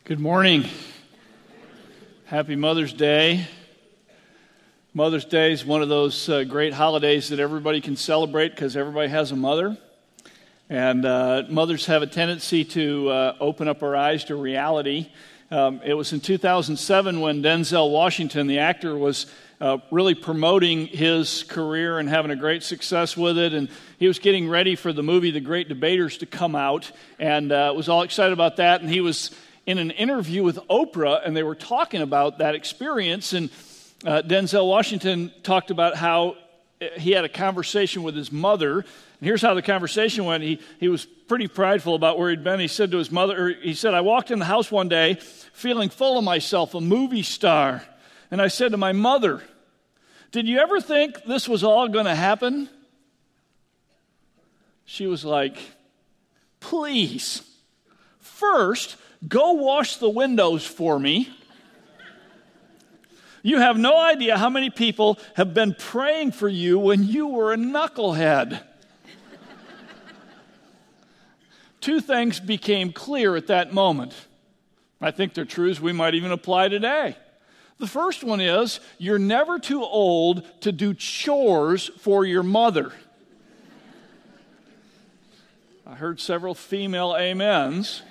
Good morning. Happy Mother's Day. Mother's Day is one of those great holidays that everybody can celebrate because everybody has a mother. And mothers have a tendency to open up our eyes to reality. It was in 2007 when Denzel Washington, the actor, was really promoting his career and having a great success with it. And he was getting ready for the movie The Great Debaters to come out and was all excited about that. And he was in an interview with Oprah, and they were talking about that experience. And Denzel Washington talked about how he had a conversation with his mother. And here's how the conversation went. He was pretty prideful about where he'd been. He said to his mother, I walked in the house one day feeling full of myself, a movie star. And I said to my mother, did you ever think this was all going to happen? She was like, please, first, go wash the windows for me. You have no idea how many people have been praying for you when you were a knucklehead. Two things became clear at that moment. I think they're truths we might even apply today. The first one is, you're never too old to do chores for your mother. I heard several female amens.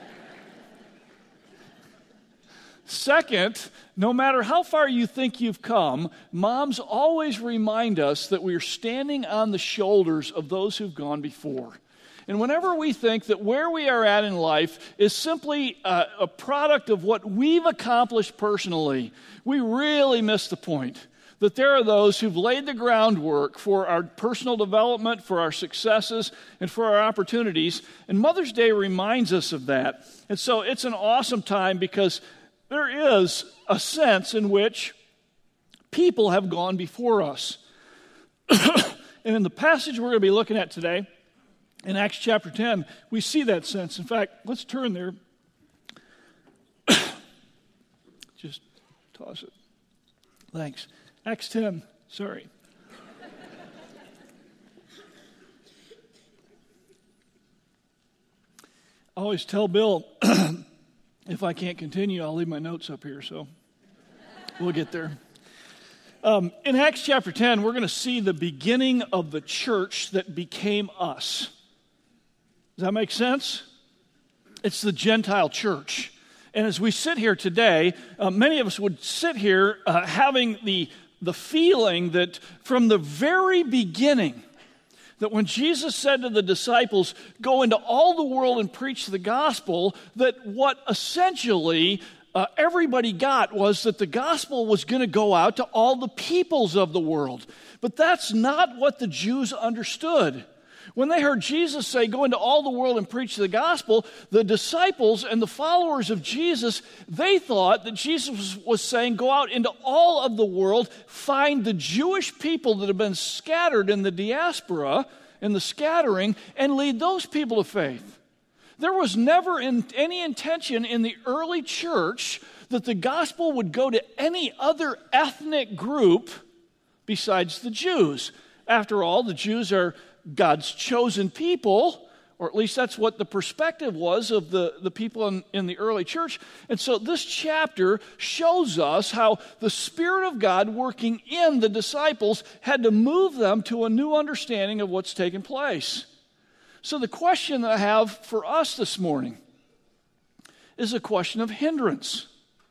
Second, no matter how far you think you've come, moms always remind us that we are standing on the shoulders of those who've gone before. And whenever we think that where we are at in life is simply a product of what we've accomplished personally, we really miss the point. That there are those who've laid the groundwork for our personal development, for our successes, and for our opportunities. And Mother's Day reminds us of that. And so it's an awesome time because there is a sense in which people have gone before us. And in the passage we're going to be looking at today, in Acts chapter 10, we see that sense. In fact, let's turn there. Just toss it. Thanks. Acts 10, sorry. I always tell Bill, if I can't continue, I'll leave my notes up here, so we'll get there. In Acts chapter 10, we're going to see the beginning of the church that became us. Does that make sense? It's the Gentile church. And as we sit here today, many of us would sit here having the feeling that from the very beginning, that when Jesus said to the disciples, go into all the world and preach the gospel, that what essentially everybody got was that the gospel was going to go out to all the peoples of the world. But that's not what the Jews understood. When they heard Jesus say, go into all the world and preach the gospel, the disciples and the followers of Jesus, they thought that Jesus was saying, go out into all of the world, find the Jewish people that have been scattered in the diaspora, in the scattering, and lead those people to faith. There was never any intention in the early church that the gospel would go to any other ethnic group besides the Jews. After all, the Jews are God's chosen people, or at least that's what the perspective was of the people in the early church. And so this chapter shows us how the Spirit of God working in the disciples had to move them to a new understanding of what's taken place. So the question that I have for us this morning is a question of hindrance.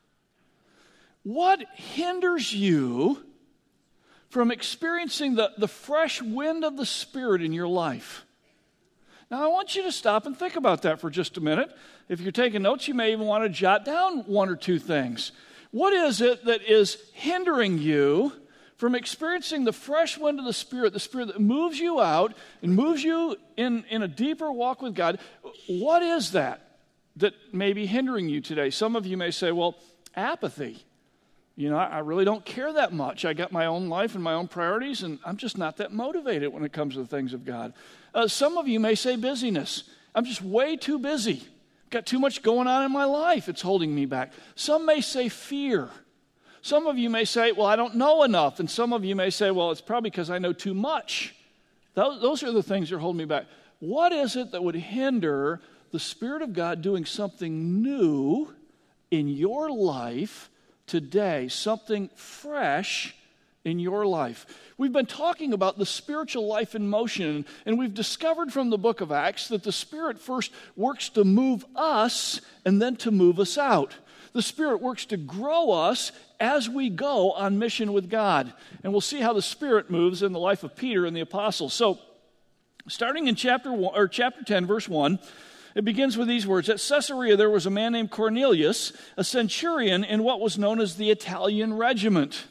What hinders you from experiencing the fresh wind of the Spirit in your life? Now, I want you to stop and think about that for just a minute. If you're taking notes, you may even want to jot down one or two things. What is it that is hindering you from experiencing the fresh wind of the Spirit that moves you out and moves you in a deeper walk with God? What is that may be hindering you today? Some of you may say, well, apathy. I really don't care that much. I got my own life and my own priorities, and I'm just not that motivated when it comes to the things of God. Some of you may say busyness. I'm just way too busy. Got too much going on in my life. It's holding me back. Some may say fear. Some of you may say, well, I don't know enough. And some of you may say, well, it's probably because I know too much. Those are the things that are holding me back. What is it that would hinder the Spirit of God doing something new in your life today, something fresh in your life. We've been talking about the spiritual life in motion, and we've discovered from the book of Acts that the Spirit first works to move us and then to move us out. The Spirit works to grow us as we go on mission with God. And we'll see how the Spirit moves in the life of Peter and the apostles. So, starting in chapter 10, verse 1, it begins with these words. At Caesarea there was a man named Cornelius, a centurion in what was known as the Italian regiment.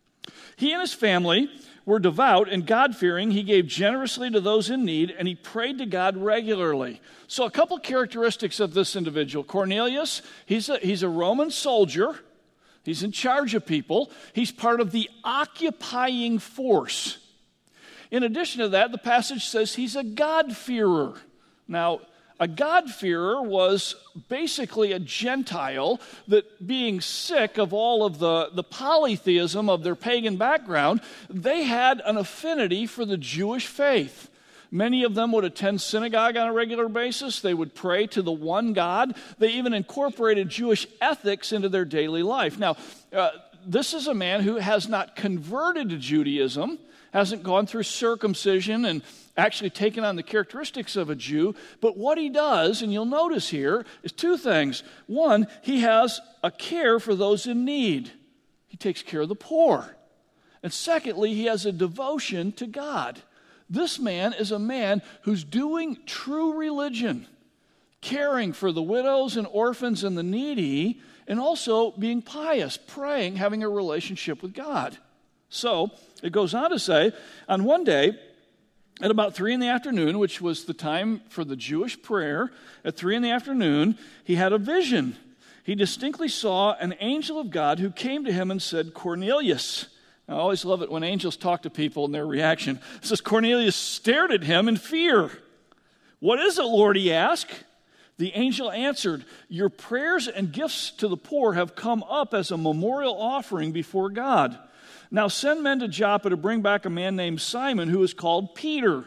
He and his family were devout and God-fearing. He gave generously to those in need, and he prayed to God regularly. So a couple characteristics of this individual. Cornelius, he's a Roman soldier. He's in charge of people. He's part of the occupying force. In addition to that, the passage says he's a God-fearer. Now, a God-fearer was basically a Gentile that, being sick of all of the polytheism of their pagan background, they had an affinity for the Jewish faith. Many of them would attend synagogue on a regular basis. They would pray to the one God. They even incorporated Jewish ethics into their daily life. Now, this is a man who has not converted to Judaism, hasn't gone through circumcision and actually taken on the characteristics of a Jew. But what he does, and you'll notice here, is two things. One, he has a care for those in need. He takes care of the poor. And secondly, he has a devotion to God. This man is a man who's doing true religion, caring for the widows and orphans and the needy, and also being pious, praying, having a relationship with God. So, it goes on to say, on one day, at about 3 p.m, which was the time for the Jewish prayer, at 3 p.m, he had a vision. He distinctly saw an angel of God who came to him and said, Cornelius. I always love it when angels talk to people and their reaction. It says, Cornelius stared at him in fear. What is it, Lord, he asked. The angel answered, your prayers and gifts to the poor have come up as a memorial offering before God. Now send men to Joppa to bring back a man named Simon who is called Peter.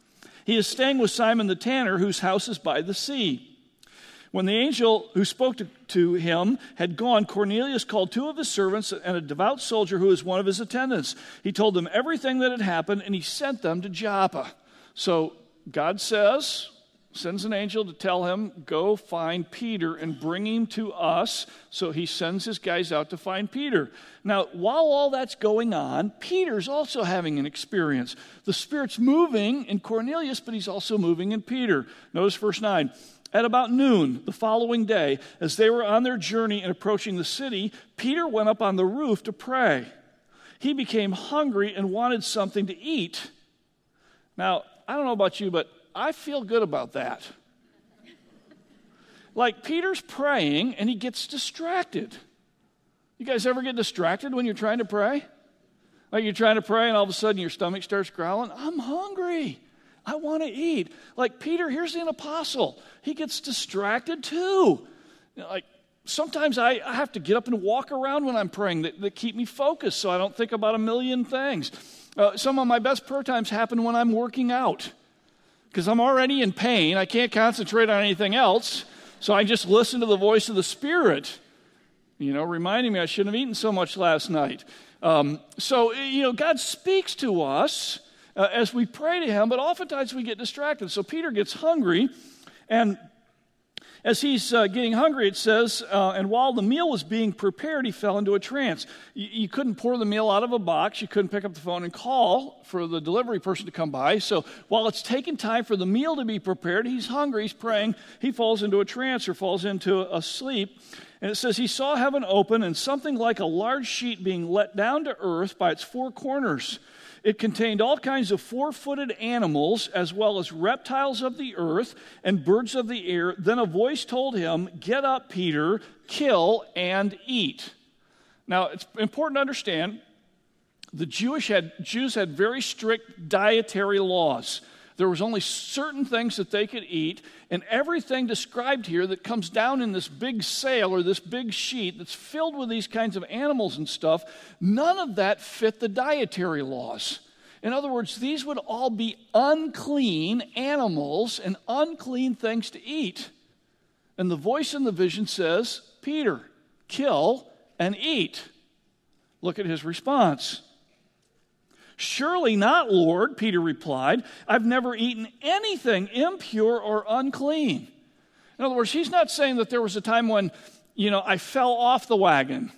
He is staying with Simon the tanner, whose house is by the sea. When the angel who spoke to him had gone, Cornelius called 2 of his servants and a devout soldier who was one of his attendants. He told them everything that had happened, and he sent them to Joppa. So God sends an angel to tell him, go find Peter and bring him to us. So he sends his guys out to find Peter. Now, while all that's going on, Peter's also having an experience. The Spirit's moving in Cornelius, but he's also moving in Peter. Notice verse 9. At about noon the following day, as they were on their journey and approaching the city, Peter went up on the roof to pray. He became hungry and wanted something to eat. Now, I don't know about you, but I feel good about that. Like Peter's praying and he gets distracted. You guys ever get distracted when you're trying to pray? Like you're trying to pray and all of a sudden your stomach starts growling. I'm hungry. I want to eat. Like Peter, here's an apostle. He gets distracted too. Like sometimes I have to get up and walk around when I'm praying that keep me focused so I don't think about a million things. Some of my best prayer times happen when I'm working out. Because I'm already in pain. I can't concentrate on anything else. So I just listen to the voice of the Spirit, reminding me I shouldn't have eaten so much last night. So God speaks to us as we pray to him, but oftentimes we get distracted. So Peter gets hungry, and as he's getting hungry, it says, and while the meal was being prepared, he fell into a trance. You couldn't pour the meal out of a box. You couldn't pick up the phone and call for the delivery person to come by. So while it's taking time for the meal to be prepared, he's hungry, he's praying, he falls into a trance or falls into a sleep. And it says he saw heaven open and something like a large sheet being let down to earth by its 4 corners. It contained all kinds of 4-footed animals, as well as reptiles of the earth and birds of the air. Then a voice told him, get up, Peter, kill and eat. Now, it's important to understand, the Jews had very strict dietary laws. There was only certain things that they could eat, and everything described here that comes down in this big sail or this big sheet that's filled with these kinds of animals and stuff, none of that fit the dietary laws. In other words, these would all be unclean animals and unclean things to eat. And the voice in the vision says, Peter, kill, and eat. Look at his response. Surely not, Lord, Peter replied. I've never eaten anything impure or unclean. In other words, he's not saying that there was a time when, I fell off the wagon.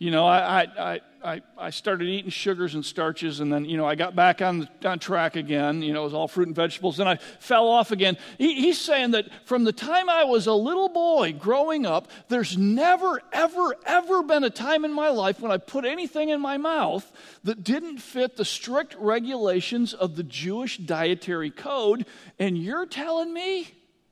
I started eating sugars and starches, and then, I got back on track again. It was all fruit and vegetables, and I fell off again. He's saying that from the time I was a little boy growing up, there's never, ever, ever been a time in my life when I put anything in my mouth that didn't fit the strict regulations of the Jewish dietary code. And you're telling me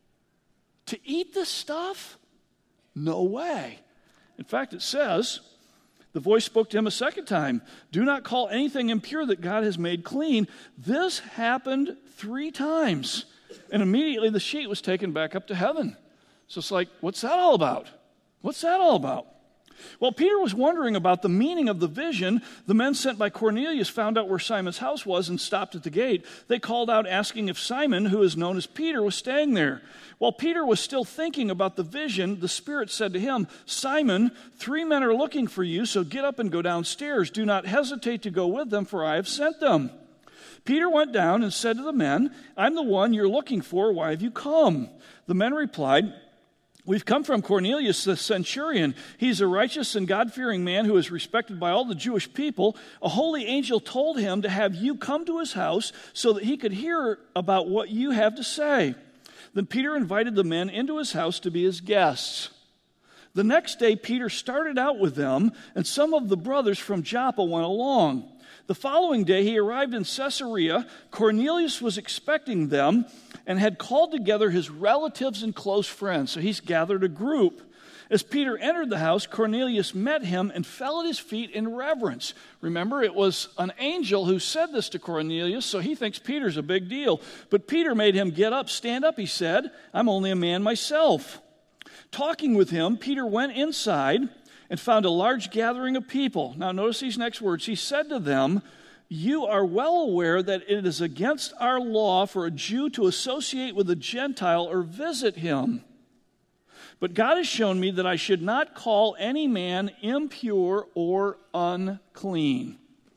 to eat this stuff? No way. In fact, it says, the voice spoke to him a second time. Do not call anything impure that God has made clean. This happened 3 times. And immediately the sheet was taken back up to heaven. So it's like, what's that all about? What's that all about? Well, Peter was wondering about the meaning of the vision. The men sent by Cornelius found out where Simon's house was and stopped at the gate. They called out asking if Simon, who is known as Peter, was staying there. While Peter was still thinking about the vision, the Spirit said to him, Simon, 3 men are looking for you, so get up and go downstairs. Do not hesitate to go with them, for I have sent them. Peter went down and said to the men, I'm the one you're looking for. Why have you come? The men replied, We've come from Cornelius the centurion. He's a righteous and God-fearing man who is respected by all the Jewish people. A holy angel told him to have you come to his house so that he could hear about what you have to say. Then Peter invited the men into his house to be his guests. The next day, Peter started out with them, and some of the brothers from Joppa went along. The following day, he arrived in Caesarea. Cornelius was expecting them and had called together his relatives and close friends. So he's gathered a group. As Peter entered the house, Cornelius met him and fell at his feet in reverence. Remember, it was an angel who said this to Cornelius, so he thinks Peter's a big deal. But Peter made him get up, stand up, he said. I'm only a man myself. Talking with him, Peter went inside and found a large gathering of people. Now notice these next words. He said to them, You are well aware that it is against our law for a Jew to associate with a Gentile or visit him. But God has shown me that I should not call any man impure or unclean.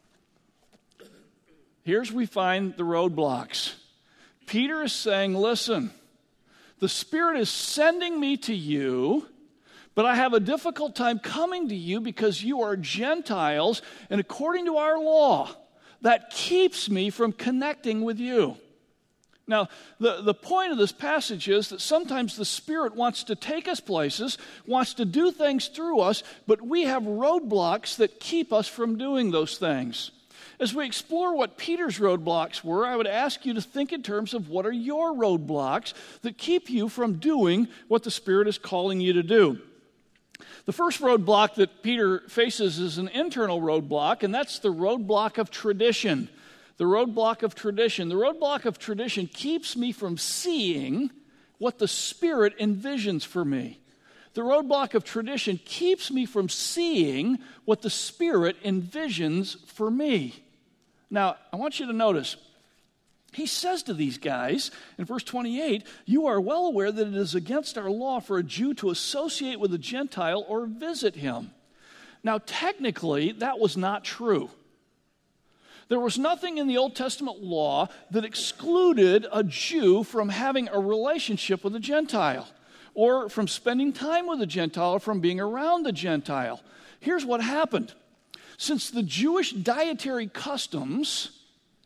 Here's where we find the roadblocks. Peter is saying, listen, the Spirit is sending me to you, but I have a difficult time coming to you because you are Gentiles, and according to our law, that keeps me from connecting with you. Now, the point of this passage is that sometimes the Spirit wants to take us places, wants to do things through us, but we have roadblocks that keep us from doing those things. As we explore what Peter's roadblocks were, I would ask you to think in terms of what are your roadblocks that keep you from doing what the Spirit is calling you to do. The first roadblock that Peter faces is an internal roadblock, and that's the roadblock of tradition. The roadblock of tradition. The roadblock of tradition keeps me from seeing what the Spirit envisions for me. The roadblock of tradition keeps me from seeing what the Spirit envisions for me. Now, I want you to notice, he says to these guys in verse 28, You are well aware that it is against our law for a Jew to associate with a Gentile or visit him. Now, technically, that was not true. There was nothing in the Old Testament law that excluded a Jew from having a relationship with a Gentile, or from spending time with a Gentile, or from being around a Gentile. Here's what happened. Since the Jewish dietary customs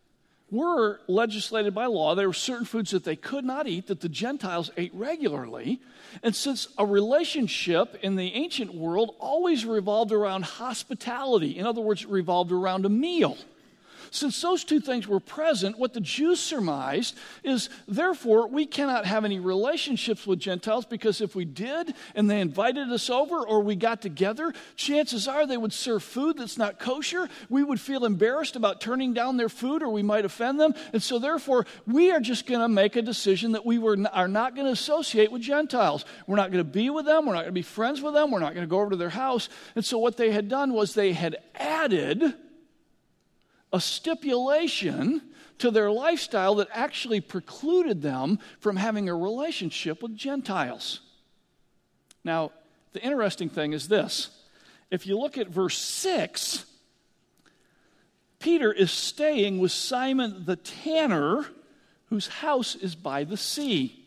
were legislated by law, there were certain foods that they could not eat that the Gentiles ate regularly. And since a relationship in the ancient world always revolved around hospitality, in other words, it revolved around a meal. Since those two things were present, what the Jews surmised is, therefore, we cannot have any relationships with Gentiles, because if we did and they invited us over or we got together, chances are they would serve food that's not kosher. We would feel embarrassed about turning down their food, or we might offend them. And so therefore, we are just going to make a decision that we are not going to associate with Gentiles. We're not going to be with them. We're not going to be friends with them. We're not going to go over to their house. And so what they had done was they had added a stipulation to their lifestyle that actually precluded them from having a relationship with Gentiles. Now, the interesting thing is this. if you look at verse 6, Peter is staying with Simon the tanner, whose house is by the sea.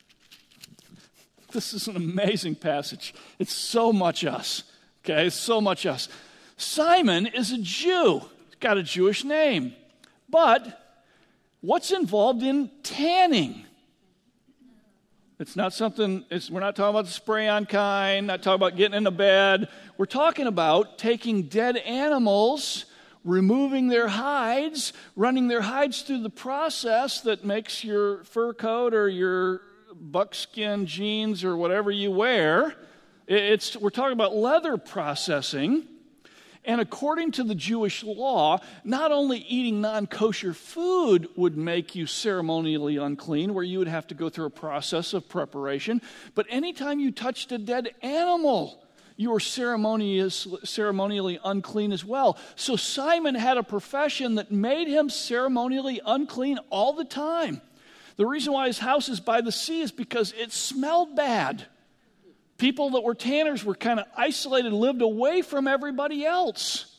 This is an amazing passage. It's so much us. Okay, it's so much us. Simon is a Jew. He's got a Jewish name. But what's involved in tanning? It's not something, we're not talking about the spray-on kind, not talking about getting into bed. We're talking about taking dead animals, removing their hides, running their hides through the process that makes your fur coat or your buckskin jeans or whatever you wear. We're talking about leather processing. And according to the Jewish law, not only eating non-kosher food would make you ceremonially unclean, where you would have to go through a process of preparation, but anytime you touched a dead animal, you were ceremonially unclean as well. So Simon had a profession that made him ceremonially unclean all the time. The reason why his house is by the sea is because it smelled bad. People that were tanners were kind of isolated, lived away from everybody else.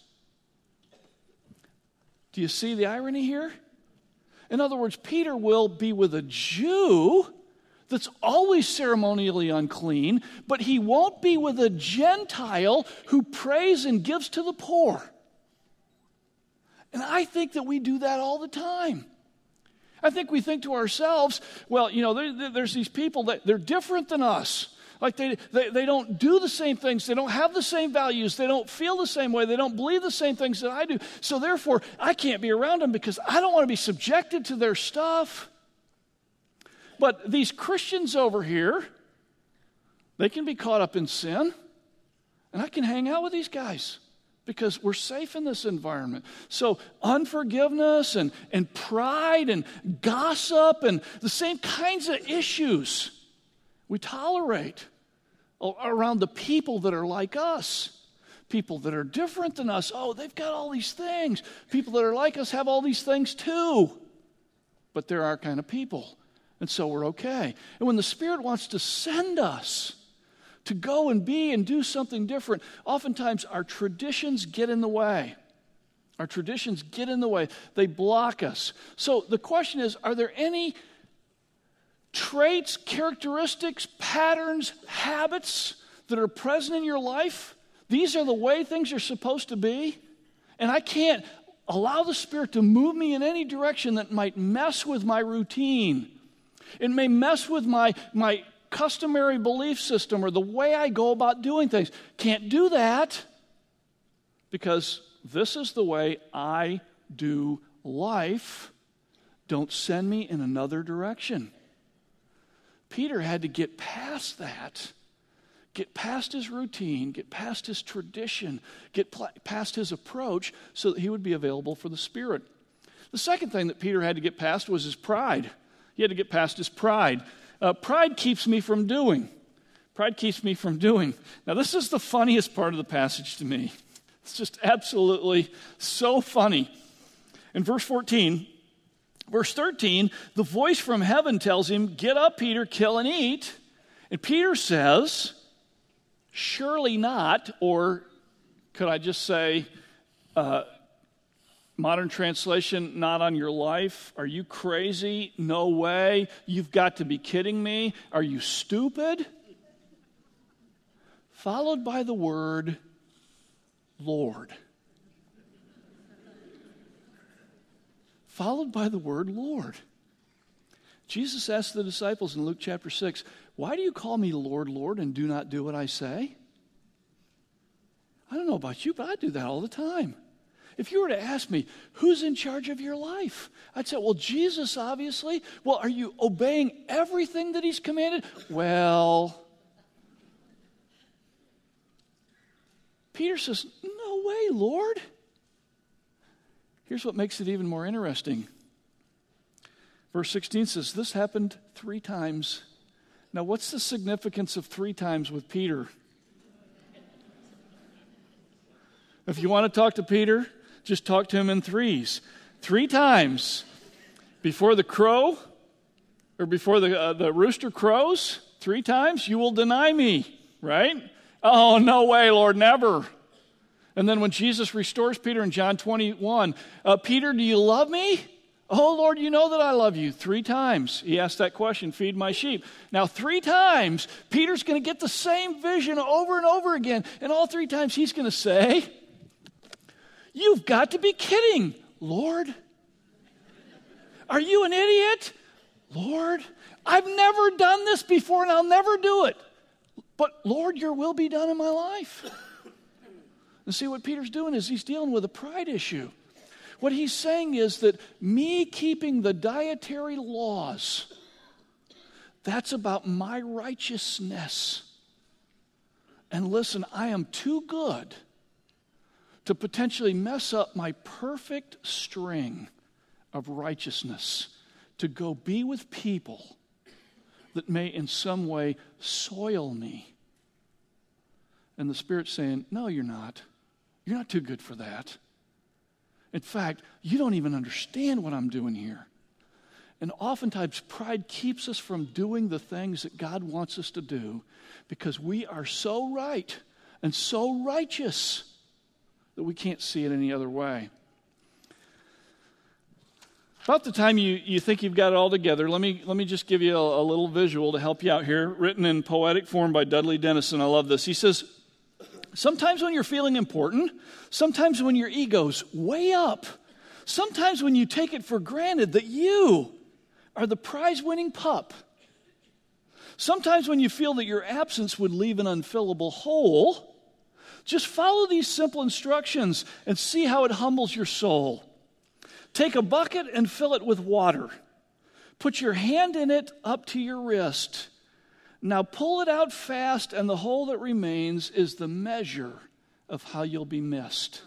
Do you see the irony here? In other words, Peter will be with a Jew that's always ceremonially unclean, but he won't be with a Gentile who prays and gives to the poor. And I think that we do that all the time. I think we think to ourselves, well, there's these people that they're different than us. Like they don't do the same things. They don't have the same values. They don't feel the same way. They don't believe the same things that I do. So therefore, I can't be around them because I don't want to be subjected to their stuff. But these Christians over here, they can be caught up in sin. And I can hang out with these guys because we're safe in this environment. So unforgiveness and pride and gossip and the same kinds of issues we tolerate around the people that are like us, people that are different than us. Oh, they've got all these things. People that are like us have all these things too. But they're our kind of people, and so we're okay. And when the Spirit wants to send us to go and be and do something different, oftentimes our traditions get in the way. Our traditions get in the way. They block us. So the question is, are there any traits, characteristics, patterns, habits that are present in your life? These are the way things are supposed to be. And I can't allow the Spirit to move me in any direction that might mess with my routine. It may mess with my customary belief system or the way I go about doing things. Can't do that because this is the way I do life. Don't send me in another direction. Peter had to get past that, get past his routine, get past his tradition, get past his approach so that he would be available for the Spirit. The second thing that Peter had to get past was his pride. He had to get past his pride. Pride keeps me from doing. Pride keeps me from doing. Now, this is the funniest part of the passage to me. It's just absolutely so funny. In verse 14, Verse 13, the voice from heaven tells him, "Get up, Peter, kill and eat." And Peter says, "Surely not," or could I just say, modern translation, "Not on your life. Are you crazy? No way. You've got to be kidding me. Are you stupid?" Followed by the word, Lord. Followed by the word Lord. Jesus asked the disciples in Luke chapter 6, "Why do you call me Lord, Lord, and do not do what I say?" I don't know about you, but I do that all the time. If you were to ask me, who's in charge of your life? I'd say, well, Jesus, obviously. Well, are you obeying everything that he's commanded? Well, Peter says, "No way, Lord." Here's what makes it even more interesting. Verse 16 says, this happened 3 times. Now, what's the significance of 3 times with Peter? If you want to talk to Peter, just talk to him in 3s. 3 times. Before the crow, or before the rooster crows, 3 times, you will deny me, right? Oh, no way, Lord, never. And then when Jesus restores Peter in John 21, Peter, do you love me? Oh, Lord, you know that I love you. 3 times he asked that question, feed my sheep. Now, 3 times, Peter's going to get the same vision over and over again. And all 3 times he's going to say, you've got to be kidding, Lord. Are you an idiot? Lord, I've never done this before and I'll never do it. But Lord, your will be done in my life. And see, what Peter's doing is he's dealing with a pride issue. What he's saying is that me keeping the dietary laws, that's about my righteousness. And listen, I am too good to potentially mess up my perfect string of righteousness to go be with people that may in some way soil me. And the Spirit's saying, no, you're not. You're not too good for that. In fact, you don't even understand what I'm doing here. And oftentimes, pride keeps us from doing the things that God wants us to do because we are so right and so righteous that we can't see it any other way. About the time you think you've got it all together, let me just give you a little visual to help you out here, written in poetic form by Dudley Dennison. I love this. He says, sometimes when you're feeling important, sometimes when your ego's way up, sometimes when you take it for granted that you are the prize-winning pup, sometimes when you feel that your absence would leave an unfillable hole, just follow these simple instructions and see how it humbles your soul. Take a bucket and fill it with water. Put your hand in it up to your wrist. Now pull it out fast, and the hole that remains is the measure of how you'll be missed.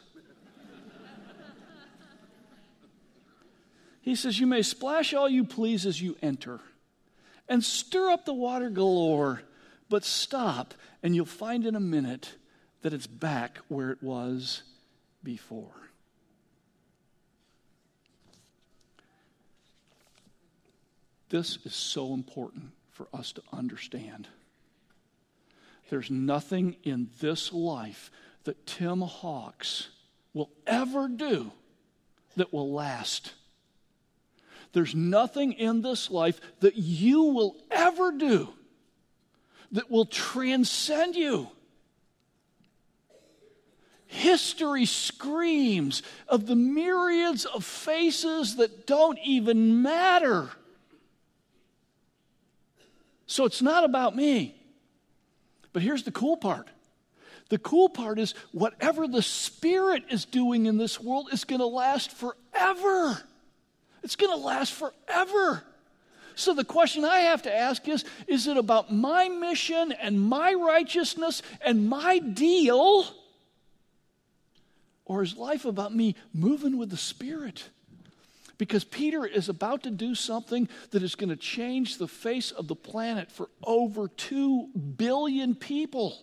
He says, you may splash all you please as you enter, and stir up the water galore, but stop, and you'll find in a minute that it's back where it was before. This is so important for us to understand. There's nothing in this life that Tim Hawks will ever do that will last. There's nothing in this life that you will ever do that will transcend you. History screams of the myriads of faces that don't even matter. So it's not about me. But here's the cool part. The cool part is whatever the Spirit is doing in this world is going to last forever. It's going to last forever. So the question I have to ask is it about my mission and my righteousness and my deal? Or is life about me moving with the Spirit? Because Peter is about to do something that is going to change the face of the planet for over 2 billion people.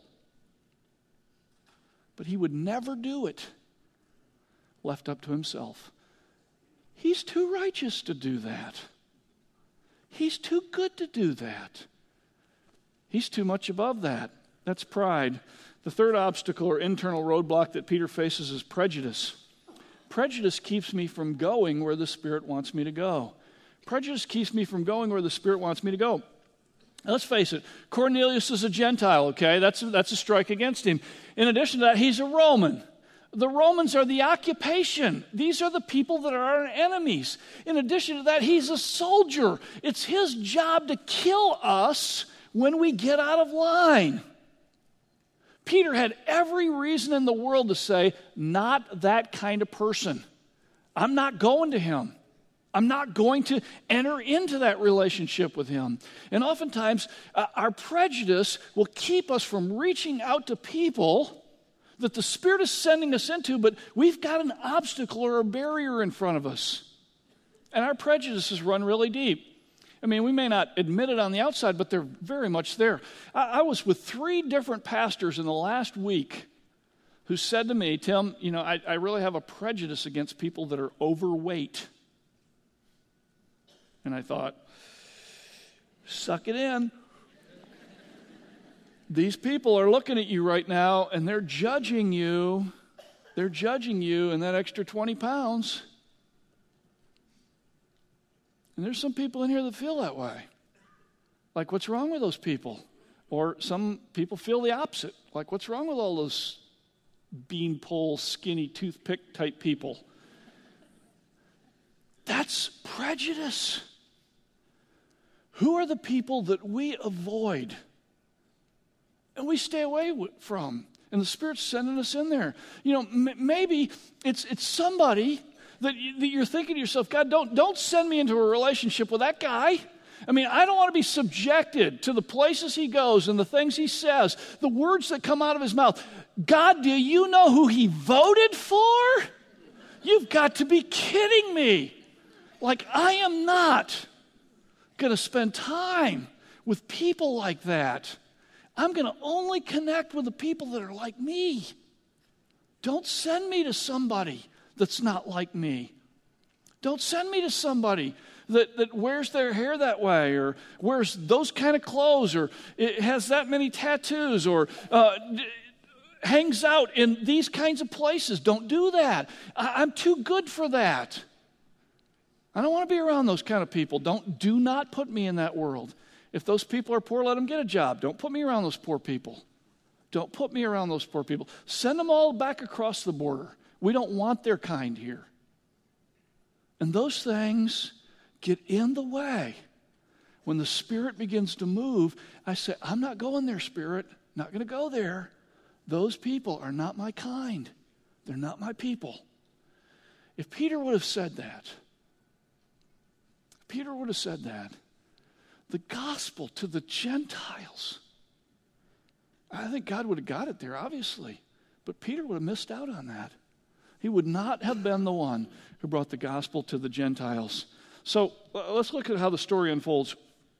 But he would never do it left up to himself. He's too righteous to do that. He's too good to do that. He's too much above that. That's pride. The third obstacle or internal roadblock that Peter faces is prejudice. Prejudice keeps me from going where the Spirit wants me to go. Prejudice keeps me from going where the Spirit wants me to go. Now, let's face it, Cornelius is a Gentile, okay? That's a strike against him. In addition to that, he's a Roman. The Romans are the occupation. These are the people that are our enemies. In addition to that, he's a soldier. It's his job to kill us when we get out of line. Peter had every reason in the world to say, not that kind of person. I'm not going to him. I'm not going to enter into that relationship with him. And oftentimes, our prejudice will keep us from reaching out to people that the Spirit is sending us into, but we've got an obstacle or a barrier in front of us. And our prejudices run really deep. I mean, we may not admit it on the outside, but they're very much there. I was with 3 different pastors in the last week who said to me, Tim, you know, I really have a prejudice against people that are overweight. And I thought, suck it in. These people are looking at you right now, and they're judging you they're judging you and that extra 20 pounds. And there's some people in here that feel that way. Like, what's wrong with those people? Or some people feel the opposite. Like, what's wrong with all those beanpole, skinny, toothpick type people? That's prejudice. Who are the people that we avoid and we stay away from? And the Spirit's sending us in there. You know, maybe it's somebody that you're thinking to yourself, God, don't send me into a relationship with that guy. I mean, I don't want to be subjected to the places he goes and the things he says, the words that come out of his mouth. God, do you know who he voted for? You've got to be kidding me. Like, I am not going to spend time with people like that. I'm going to only connect with the people that are like me. Don't send me to somebody that's not like me. Don't send me to somebody that wears their hair that way, or wears those kind of clothes, or it has that many tattoos, or hangs out in these kinds of places. Don't do that. I'm too good for that. I don't want to be around those kind of people. Do not put me in that world. If those people are poor, let them get a job. Don't put me around those poor people. Don't put me around those poor people. Send them all back across the border. We don't want their kind here. And those things get in the way. When the Spirit begins to move, I say, I'm not going there, Spirit. Not going to go there. Those people are not my kind. They're not my people. If Peter would have said that, the gospel to the Gentiles, I think God would have got it there, obviously. But Peter would have missed out on that. He would not have been the one who brought the gospel to the Gentiles. So let's look at how the story unfolds.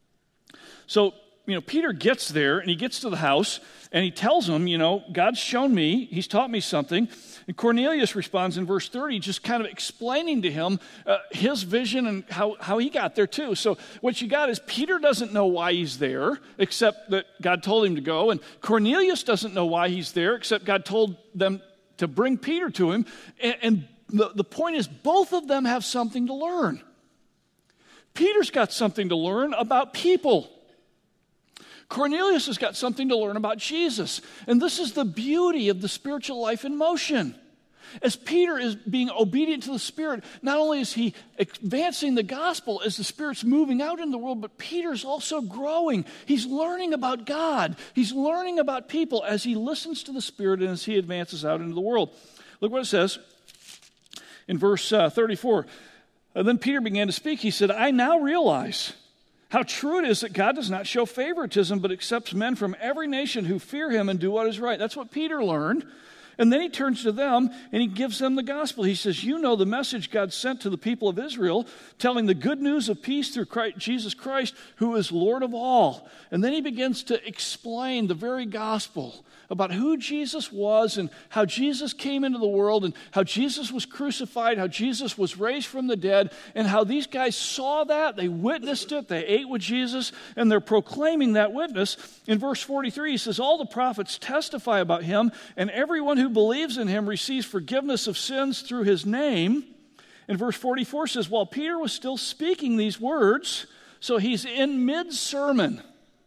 So, Peter gets there, and he gets to the house, and he tells them, God's shown me, he's taught me something. And Cornelius responds in verse 30, just kind of explaining to him his vision and how he got there too. So what you got is Peter doesn't know why he's there, except that God told him to go. And Cornelius doesn't know why he's there, except God told them to bring Peter to him. And the point is, both of them have something to learn. Peter's got something to learn about people. Cornelius has got something to learn about Jesus. And this is the beauty of the spiritual life in motion. As Peter is being obedient to the Spirit, not only is he advancing the gospel as the Spirit's moving out in the world, but Peter's also growing. He's learning about God. He's learning about people as he listens to the Spirit and as he advances out into the world. Look what it says in verse 34. Then Peter began to speak. He said, I now realize how true it is that God does not show favoritism, but accepts men from every nation who fear him and do what is right. That's what Peter learned. And then he turns to them and he gives them the gospel. He says, you know the message God sent to the people of Israel, telling the good news of peace through Jesus Christ, who is Lord of all. And then he begins to explain the very gospel about who Jesus was and how Jesus came into the world and how Jesus was crucified, how Jesus was raised from the dead, and how these guys saw that, they witnessed it, they ate with Jesus, and they're proclaiming that witness. In verse 43, he says, all the prophets testify about him, and everyone who believes in him receives forgiveness of sins through his name. And verse 44 says, while Peter was still speaking these words, so he's in mid-sermon.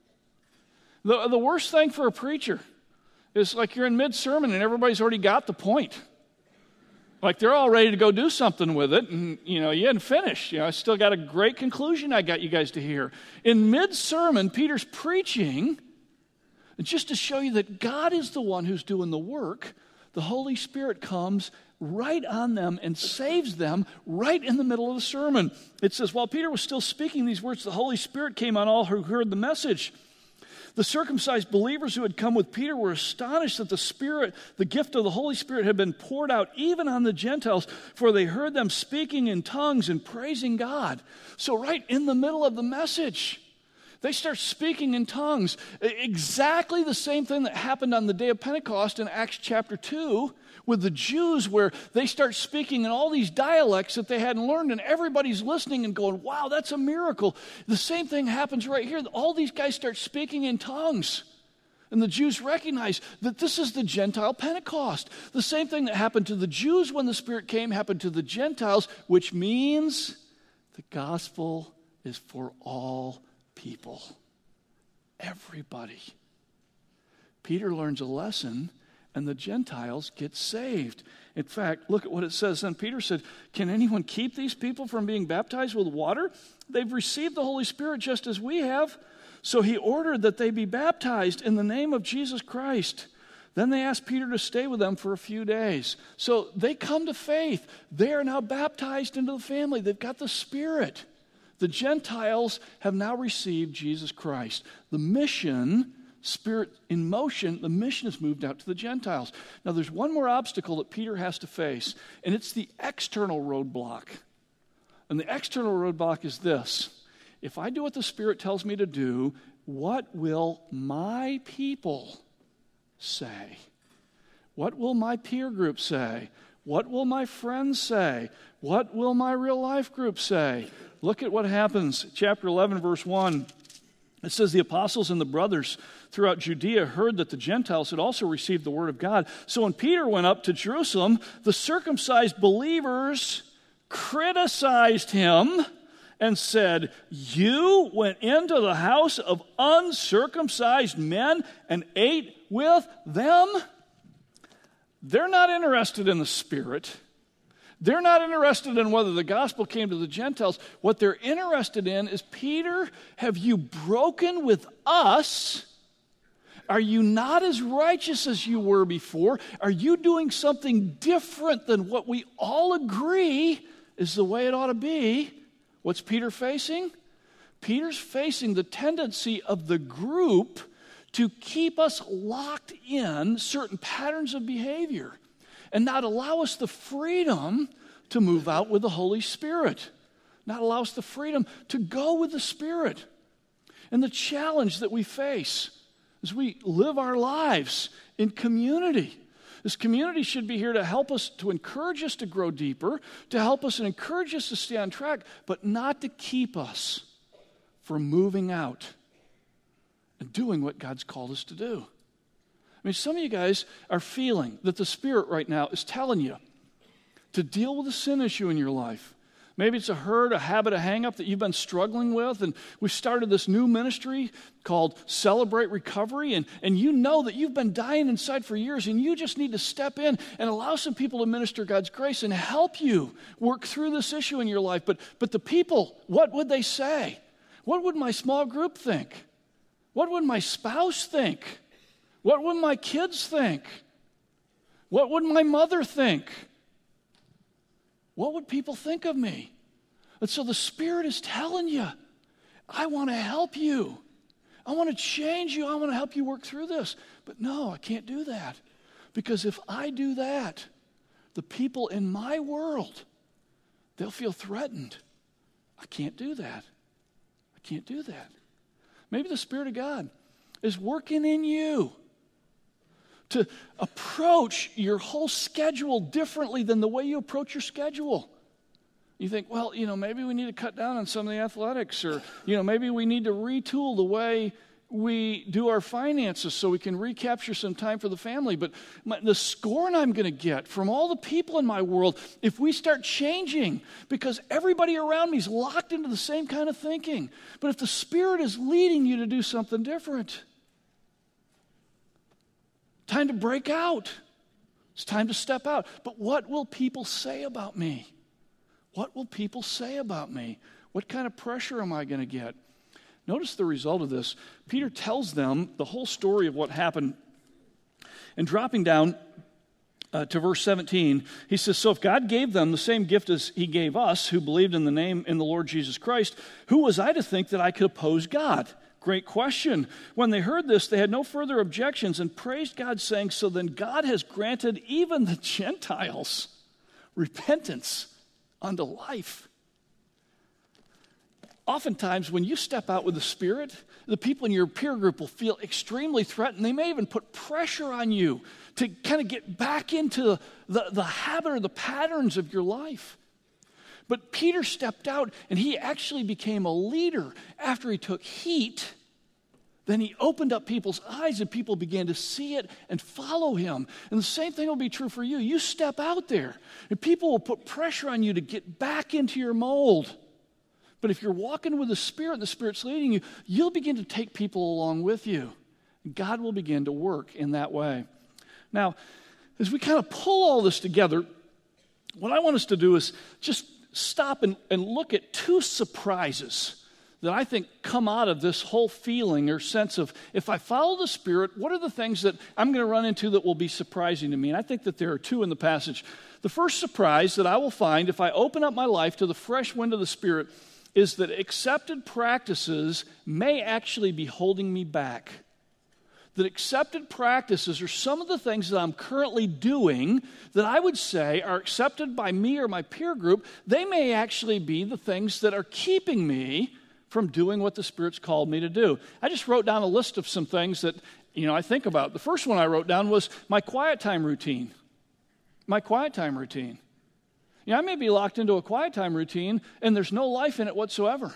The worst thing for a preacher is like you're in mid-sermon and everybody's already got the point. Like they're all ready to go do something with it, and you hadn't finished. I still got a great conclusion I got you guys to hear. In mid-sermon, Peter's preaching, just to show you that God is the one who's doing the work. The Holy Spirit comes right on them and saves them right in the middle of the sermon. It says, while Peter was still speaking these words, the Holy Spirit came on all who heard the message. The circumcised believers who had come with Peter were astonished that the Spirit, the gift of the Holy Spirit, had been poured out even on the Gentiles, for they heard them speaking in tongues and praising God. So right in the middle of the message, they start speaking in tongues. Exactly the same thing that happened on the day of Pentecost in Acts chapter 2 with the Jews, where they start speaking in all these dialects that they hadn't learned, and everybody's listening and going, wow, that's a miracle. The same thing happens right here. All these guys start speaking in tongues. And the Jews recognize that this is the Gentile Pentecost. The same thing that happened to the Jews when the Spirit came happened to the Gentiles, which means the gospel is for all people. Everybody. Peter learns a lesson, and the Gentiles get saved. In fact, look at what it says. Then Peter said, "Can anyone keep these people from being baptized with water? They've received the Holy Spirit just as we have." So he ordered that they be baptized in the name of Jesus Christ. Then they asked Peter to stay with them for a few days. So they come to faith. They are now baptized into the family. They've got the Spirit. The Gentiles have now received Jesus Christ. The mission, Spirit in motion, the mission has moved out to the Gentiles. Now there's one more obstacle that Peter has to face, and it's the external roadblock. And the external roadblock is this: if I do what the Spirit tells me to do, what will my people say? What will my peer group say? What will my friends say? What will my real life group say? Look at what happens. Chapter 11, verse 1. It says, "The apostles and the brothers throughout Judea heard that the Gentiles had also received the word of God. So when Peter went up to Jerusalem, the circumcised believers criticized him and said, 'You went into the house of uncircumcised men and ate with them?'" They're not interested in the Spirit. They're not interested in whether the gospel came to the Gentiles. What they're interested in is, "Peter, have you broken with us? Are you not as righteous as you were before? Are you doing something different than what we all agree is the way it ought to be?" What's Peter facing? Peter's facing the tendency of the group to keep us locked in certain patterns of behavior and not allow us the freedom to move out with the Holy Spirit, not allow us the freedom to go with the Spirit. And the challenge that we face as we live our lives in community. This community should be here to help us, to encourage us to grow deeper, to help us and encourage us to stay on track, but not to keep us from moving out and doing what God's called us to do. I mean, some of you guys are feeling that the Spirit right now is telling you to deal with a sin issue in your life. Maybe it's a hurt, a habit, a hang-up that you've been struggling with, and we've started this new ministry called Celebrate Recovery, and you know that you've been dying inside for years, and you just need to step in and allow some people to minister God's grace and help you work through this issue in your life. But the people, what would they say? What would my small group think? What would my spouse think? What would my kids think? What would my mother think? What would people think of me? And so the Spirit is telling you, I want to help you. I want to change you. I want to help you work through this. But no, I can't do that. Because if I do that, the people in my world, they'll feel threatened. I can't do that. I can't do that. Maybe the Spirit of God is working in you to approach your whole schedule differently than the way you approach your schedule. You think, well, maybe we need to cut down on some of the athletics, or, maybe we need to retool the way we do our finances so we can recapture some time for the family. But the scorn I'm going to get from all the people in my world if we start changing, because everybody around me is locked into the same kind of thinking. But if the Spirit is leading you to do something different, time to break out. It's time to step out. But what will people say about me? What will people say about me? What kind of pressure am I going to get? Notice the result of this. Peter tells them the whole story of what happened. And dropping down to verse 17, he says, "So if God gave them the same gift as he gave us, who believed in the Lord Jesus Christ, who was I to think that I could oppose God?" Great question. When they heard this, they had no further objections and praised God, saying, "So then God has granted even the Gentiles repentance unto life." Oftentimes, when you step out with the Spirit, the people in your peer group will feel extremely threatened. They may even put pressure on you to kind of get back into the habit or the patterns of your life. But Peter stepped out, and he actually became a leader after he took heat Then he opened up people's eyes and people began to see it and follow him. And the same thing will be true for you. You step out there and people will put pressure on you to get back into your mold. But if you're walking with the Spirit and the Spirit's leading you, you'll begin to take people along with you. God will begin to work in that way. Now, as we kind of pull all this together, what I want us to do is just stop and look at two surprises that I think come out of this whole feeling or sense of, if I follow the Spirit, what are the things that I'm going to run into that will be surprising to me? And I think that there are two in the passage. The first surprise that I will find if I open up my life to the fresh wind of the Spirit is that accepted practices may actually be holding me back. That accepted practices are some of the things that I'm currently doing that I would say are accepted by me or my peer group. They may actually be the things that are keeping me from doing what the Spirit's called me to do. I just wrote down a list of some things that, I think about. The first one I wrote down was my quiet time routine. My quiet time routine. I may be locked into a quiet time routine and there's no life in it whatsoever.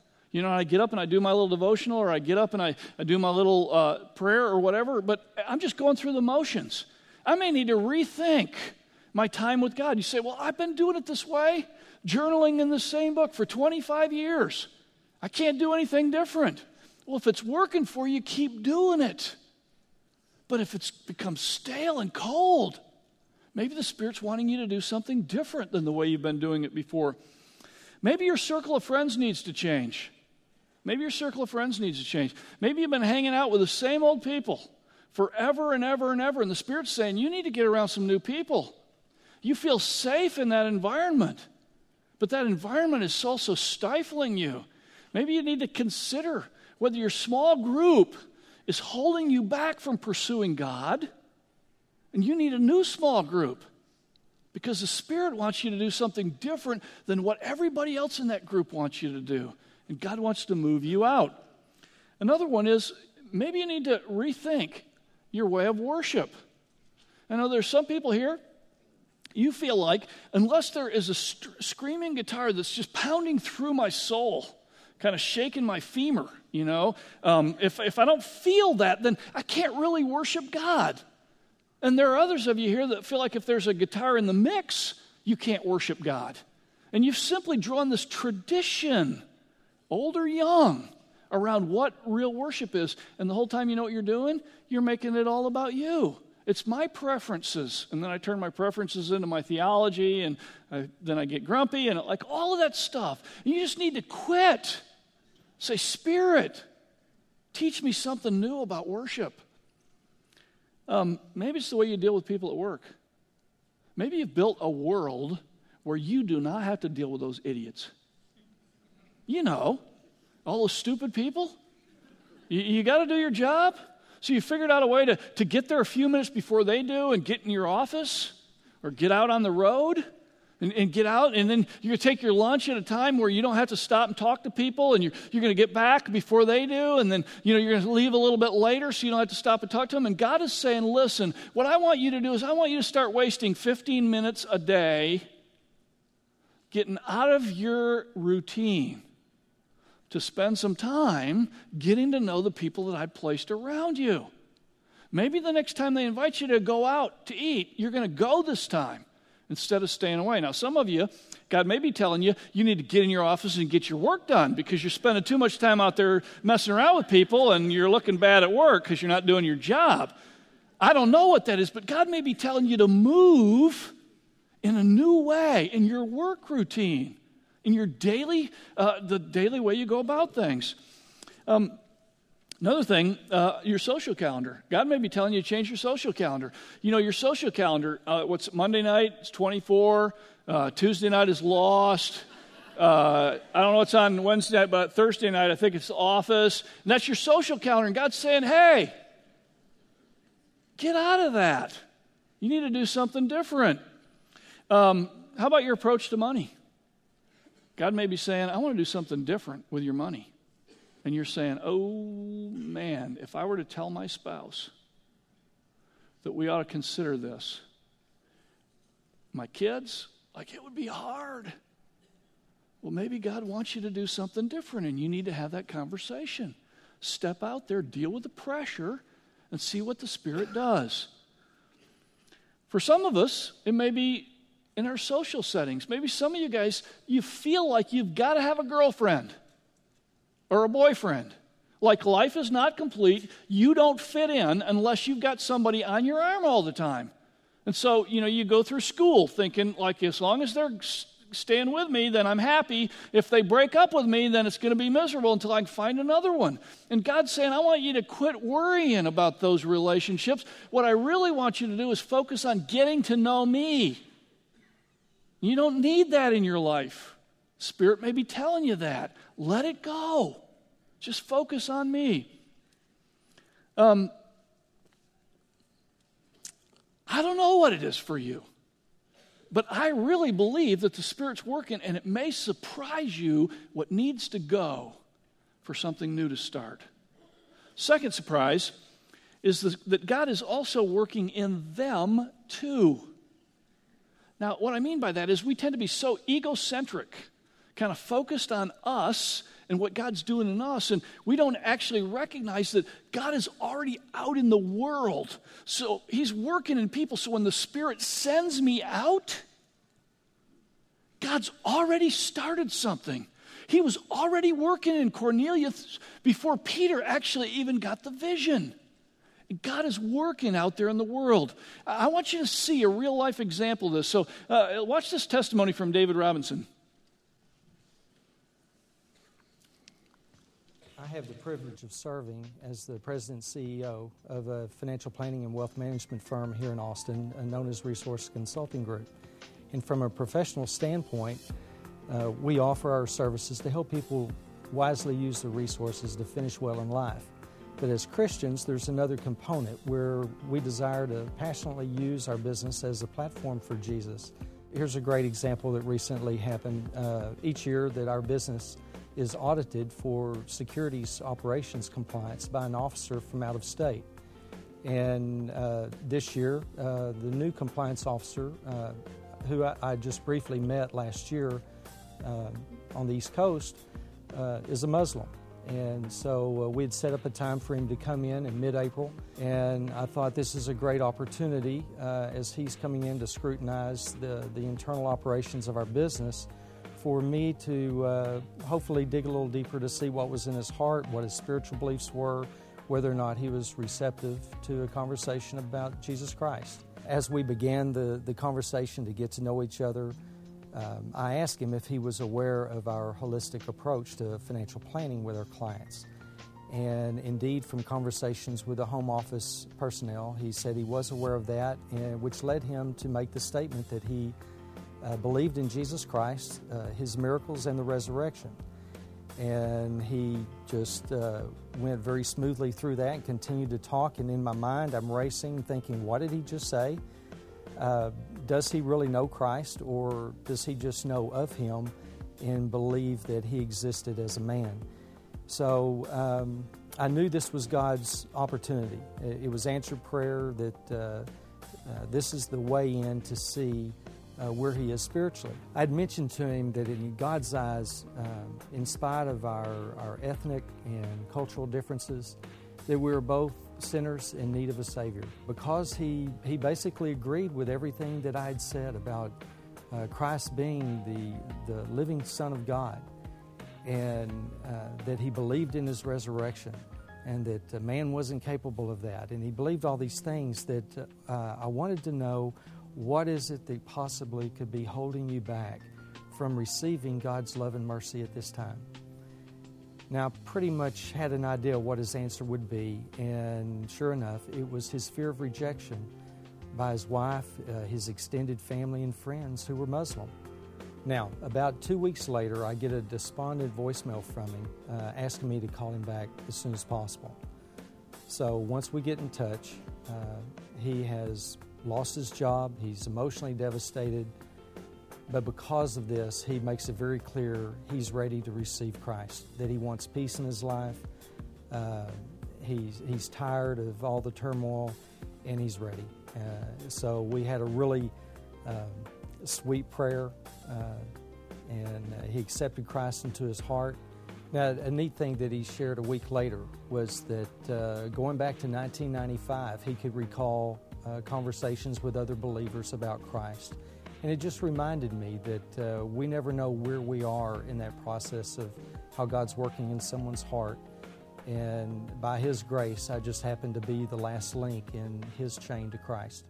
I get up and I do my little devotional, or I get up and I do my little prayer or whatever, but I'm just going through the motions. I may need to rethink my time with God. You say, well, I've been doing it this way, journaling in the same book for 25 years. I can't do anything different. Well, if it's working for you, keep doing it. But if it's become stale and cold, maybe the Spirit's wanting you to do something different than the way you've been doing it before. Maybe your circle of friends needs to change. Maybe your circle of friends needs to change. Maybe you've been hanging out with the same old people forever and ever and ever, and the Spirit's saying, you need to get around some new people. You feel safe in that environment, but that environment is also stifling you. Maybe you need to consider whether your small group is holding you back from pursuing God, and you need a new small group because the Spirit wants you to do something different than what everybody else in that group wants you to do, and God wants to move you out. Another one is maybe you need to rethink your way of worship. I know there's some people here, you feel like unless there is a screaming guitar that's just pounding through my soul, kind of shaking my femur, if I don't feel that, then I can't really worship God. And there are others of you here that feel like if there's a guitar in the mix, you can't worship God. And you've simply drawn this tradition, old or young, around what real worship is. And the whole time you know what you're doing? You're making it all about you. It's my preferences. And then I turn my preferences into my theology, and then I get grumpy, and like all of that stuff. And you just need to quit. Say, Spirit, teach me something new about worship. Maybe it's the way you deal with people at work. Maybe you've built a world where you do not have to deal with those idiots. All those stupid people. You got to do your job. So you figured out a way to get there a few minutes before they do and get in your office or get out on the road and get out, and then you're going to take your lunch at a time where you don't have to stop and talk to people, and you're going to get back before they do, and then you're going to leave a little bit later so you don't have to stop and talk to them. And God is saying, listen, what I want you to do is I want you to start wasting 15 minutes a day getting out of your routine to spend some time getting to know the people that I've placed around you. Maybe the next time they invite you to go out to eat, you're going to go this time instead of staying away. Now, some of you, God may be telling you, you need to get in your office and get your work done because you're spending too much time out there messing around with people and you're looking bad at work because you're not doing your job. I don't know what that is, but God may be telling you to move in a new way in your work routine, in your daily, the daily way you go about things. Another thing, your social calendar. God may be telling you to change your social calendar. Your social calendar, what's Monday night? It's 24. Tuesday night is Lost. I don't know what's on Wednesday night, but Thursday night I think it's Office. And that's your social calendar. And God's saying, hey, get out of that. You need to do something different. How about your approach to money? God may be saying, I want to do something different with your money. And you're saying, oh, man, if I were to tell my spouse that we ought to consider this, my kids, it would be hard. Well, maybe God wants you to do something different, and you need to have that conversation. Step out there, deal with the pressure, and see what the Spirit does. For some of us, it may be in our social settings. Maybe some of you guys, you feel like you've got to have a girlfriend or a boyfriend. Like life is not complete. You don't fit in unless you've got somebody on your arm all the time. And so, you go through school thinking, like, as long as they're staying with me, then I'm happy. If they break up with me, then it's going to be miserable until I can find another one. And God's saying, I want you to quit worrying about those relationships. What I really want you to do is focus on getting to know me. You don't need that in your life. Spirit may be telling you that. Let it go. Just focus on me. I don't know what it is for you. But I really believe that the Spirit's working, and it may surprise you what needs to go for something new to start. Second surprise is that God is also working in them too. Now, what I mean by that is we tend to be so egocentric, kind of focused on us and what God's doing in us, and we don't actually recognize that God is already out in the world. So He's working in people. So when the Spirit sends me out, God's already started something. He was already working in Cornelius before Peter actually even got the vision. God is working out there in the world. I want you to see a real-life example of this. So watch this testimony from David Robinson. I have the privilege of serving as the president and CEO of a financial planning and wealth management firm here in Austin known as Resource Consulting Group. And from a professional standpoint, we offer our services to help people wisely use the resources to finish well in life. But as Christians, there's another component where we desire to passionately use our business as a platform for Jesus. Here's a great example that recently happened. Each year that our business is audited for securities operations compliance by an officer from out of state. And this year, the new compliance officer, who I just briefly met last year on the East Coast, is a Muslim. And so we'd set up a time for him to come in mid-April, and I thought this is a great opportunity as he's coming in to scrutinize the internal operations of our business for me to hopefully dig a little deeper to see what was in his heart, what his spiritual beliefs were, whether or not he was receptive to a conversation about Jesus Christ. As we began the conversation to get to know each other, I asked him if he was aware of our holistic approach to financial planning with our clients. And indeed, from conversations with the home office personnel, he said he was aware of that, which led him to make the statement that he believed in Jesus Christ, His miracles, and the resurrection. And he just went very smoothly through that and continued to talk. And in my mind, I'm racing, thinking, what did he just say? Does he really know Christ, or does he just know of Him and believe that He existed as a man? So I knew this was God's opportunity. It was answered prayer that this is the way in to see where he is spiritually. I'd mentioned to him that in God's eyes, in spite of our ethnic and cultural differences, that we were both sinners in need of a Savior. Because he basically agreed with everything that I had said about Christ being the living Son of God, and that he believed in his resurrection, and that man wasn't capable of that. And he believed all these things that I wanted to know, what is it that possibly could be holding you back from receiving God's love and mercy at this time? Now, I pretty much had an idea what his answer would be, and sure enough, it was his fear of rejection by his wife, his extended family, and friends who were Muslim. Now, about 2 weeks later, I get a despondent voicemail from him asking me to call him back as soon as possible. So once we get in touch, he has lost his job, he's emotionally devastated, but because of this, he makes it very clear he's ready to receive Christ, that he wants peace in his life, he's tired of all the turmoil, and he's ready. So we had a really sweet prayer, and he accepted Christ into his heart, Now, a neat thing that he shared a week later was that going back to 1995, he could recall conversations with other believers about Christ. And it just reminded me that we never know where we are in that process of how God's working in someone's heart. And by His grace, I just happened to be the last link in His chain to Christ.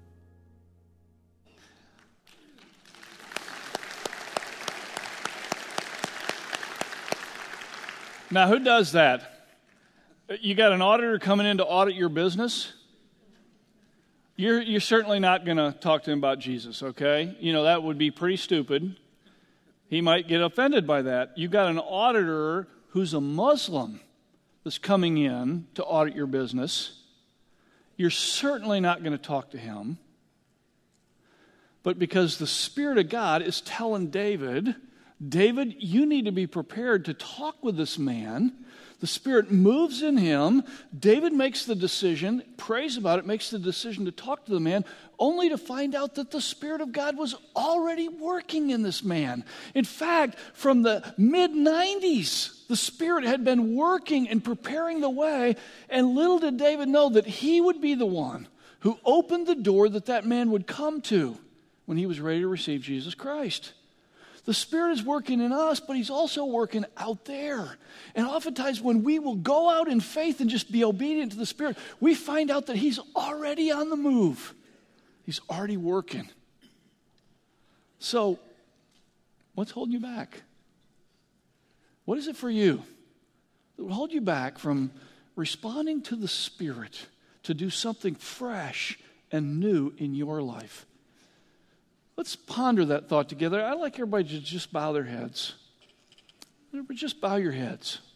Now, who does that? You got an auditor coming in to audit your business? You're certainly not going to talk to him about Jesus, okay? You know, that would be pretty stupid. He might get offended by that. You got an auditor who's a Muslim that's coming in to audit your business. You're certainly not going to talk to him. But because the Spirit of God is telling David, you need to be prepared to talk with this man. The Spirit moves in him. David makes the decision, prays about it, makes the decision to talk to the man, only to find out that the Spirit of God was already working in this man. In fact, from the mid-90s, the Spirit had been working and preparing the way, and little did David know that he would be the one who opened the door that man would come to when he was ready to receive Jesus Christ. The Spirit is working in us, but He's also working out there. And oftentimes when we will go out in faith and just be obedient to the Spirit, we find out that He's already on the move. He's already working. So, what's holding you back? What is it for you that would hold you back from responding to the Spirit to do something fresh and new in your life? Let's ponder that thought together. I'd like everybody to just bow their heads. Just bow your heads.